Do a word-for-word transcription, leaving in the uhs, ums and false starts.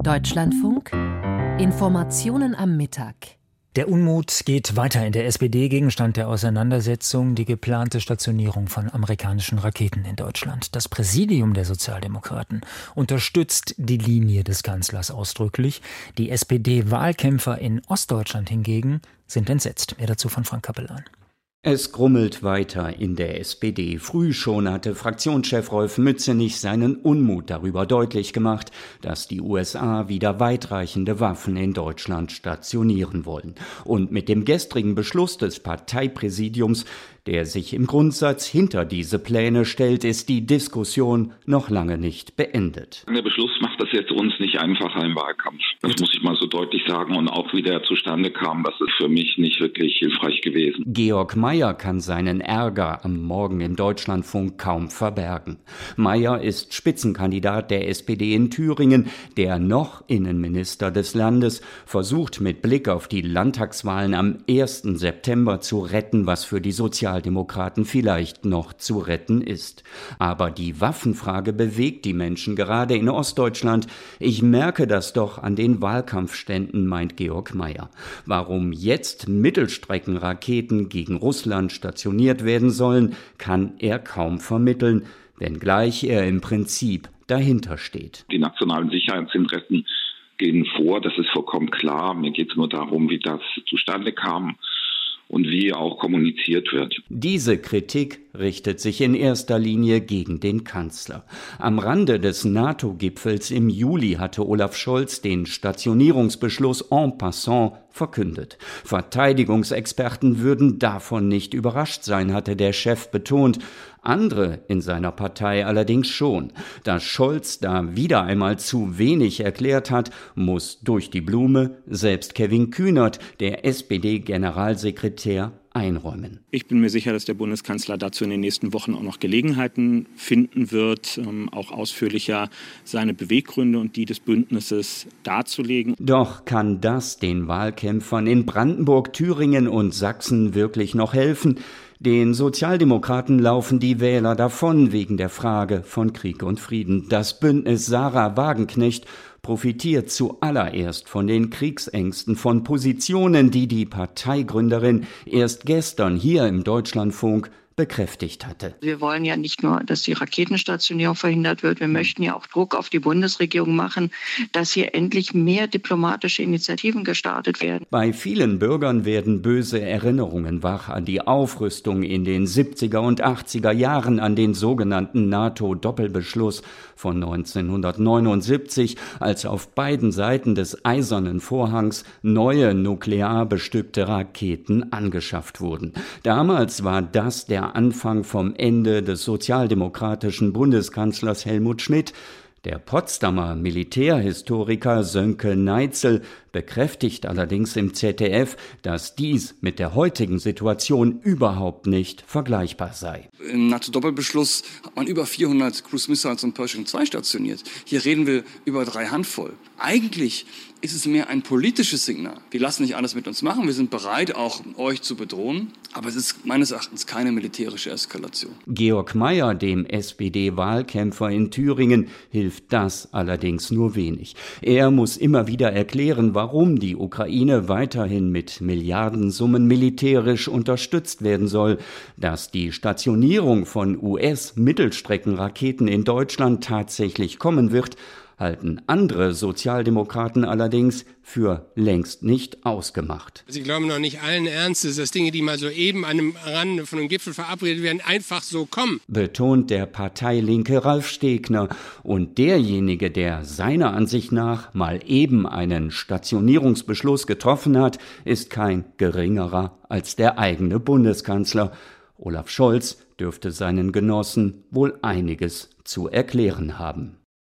Deutschlandfunk Informationen am Mittag. Der Unmut geht weiter in der S P D. Gegenstand der Auseinandersetzung die geplante Stationierung von amerikanischen Raketen in Deutschland. Das Präsidium der Sozialdemokraten unterstützt die Linie des Kanzlers ausdrücklich. Die S P D-Wahlkämpfer in Ostdeutschland hingegen sind entsetzt. Mehr dazu von Frank Kappelan. Es grummelt weiter in der S P D. Früh schon hatte Fraktionschef Rolf Mützenich seinen Unmut darüber deutlich gemacht, dass die U S A wieder weitreichende Waffen in Deutschland stationieren wollen. Und mit dem gestrigen Beschluss des Parteipräsidiums, der sich im Grundsatz hinter diese Pläne stellt, ist die Diskussion noch lange nicht beendet. Der Beschluss macht das jetzt uns nicht einfacher im Wahlkampf. Das muss ich mal so deutlich sagen. Und auch wie der zustande kam, das ist für mich nicht wirklich hilfreich gewesen. Georg Mayer kann seinen Ärger am Morgen im Deutschlandfunk kaum verbergen. Mayer ist Spitzenkandidat der S P D in Thüringen. Der noch Innenminister des Landes versucht mit Blick auf die Landtagswahlen am ersten September zu retten, was für die Sozialdemokraten vielleicht noch zu retten ist. Aber die Waffenfrage bewegt die Menschen gerade in Ostdeutschland. Ich merke das doch an den Wahlkampfständen, meint Georg Mayer. Warum jetzt Mittelstreckenraketen gegen Russland stationiert werden sollen, kann er kaum vermitteln, wenngleich er im Prinzip dahinter steht. Die nationalen Sicherheitsinteressen gehen vor, das ist vollkommen klar. Mir geht es nur darum, wie das zustande kam und wie auch kommuniziert wird. Diese Kritik richtet sich in erster Linie gegen den Kanzler. Am Rande des NATO-Gipfels im Juli hatte Olaf Scholz den Stationierungsbeschluss en passant verkündet. Verteidigungsexperten würden davon nicht überrascht sein, hatte der Chef betont. Andere in seiner Partei allerdings schon. Dass Scholz da wieder einmal zu wenig erklärt hat, muss durch die Blume selbst Kevin Kühnert, der S P D-Generalsekretär, einräumen. Ich bin mir sicher, dass der Bundeskanzler dazu in den nächsten Wochen auch noch Gelegenheiten finden wird, ähm, auch ausführlicher seine Beweggründe und die des Bündnisses darzulegen. Doch kann das den Wahlkämpfern in Brandenburg, Thüringen und Sachsen wirklich noch helfen? Den Sozialdemokraten laufen die Wähler davon wegen der Frage von Krieg und Frieden. Das Bündnis Sarah Wagenknecht profitiert zuallererst von den Kriegsängsten, von Positionen, die die Parteigründerin erst gestern hier im Deutschlandfunk bekräftigt hatte. Wir wollen ja nicht nur, dass die Raketenstationierung verhindert wird, wir möchten ja auch Druck auf die Bundesregierung machen, dass hier endlich mehr diplomatische Initiativen gestartet werden. Bei vielen Bürgern werden böse Erinnerungen wach an die Aufrüstung in den siebziger und achtziger Jahren, an den sogenannten NATO-Doppelbeschluss von neunzehnhundertneunundsiebzig, als auf beiden Seiten des Eisernen Vorhangs neue nuklear bestückte Raketen angeschafft wurden. Damals war das der Anfang vom Ende des sozialdemokratischen Bundeskanzlers Helmut Schmidt. Der Potsdamer Militärhistoriker Sönke Neitzel bekräftigt allerdings im Z D F, dass dies mit der heutigen Situation überhaupt nicht vergleichbar sei. Im NATO-Doppelbeschluss hat man über vierhundert Cruise Missiles und Pershing zwei stationiert. Hier reden wir über drei Handvoll. Eigentlich ist es mehr ein politisches Signal. Wir lassen nicht alles mit uns machen, wir sind bereit, auch euch zu bedrohen, aber es ist meines Erachtens keine militärische Eskalation. Georg Mayer, dem S P D-Wahlkämpfer in Thüringen, hilft das allerdings nur wenig. Er muss immer wieder erklären, warum die Ukraine weiterhin mit Milliardensummen militärisch unterstützt werden soll. Dass die Stationierung von U S-Mittelstreckenraketen in Deutschland tatsächlich kommen wird, halten andere Sozialdemokraten allerdings für längst nicht ausgemacht. Sie glauben noch nicht allen Ernstes, dass Dinge, die mal so eben an einem Rande von einem Gipfel verabredet werden, einfach so kommen. Betont der Parteilinke Ralf Stegner. Und derjenige, der seiner Ansicht nach mal eben einen Stationierungsbeschluss getroffen hat, ist kein geringerer als der eigene Bundeskanzler. Olaf Scholz dürfte seinen Genossen wohl einiges zu erklären haben.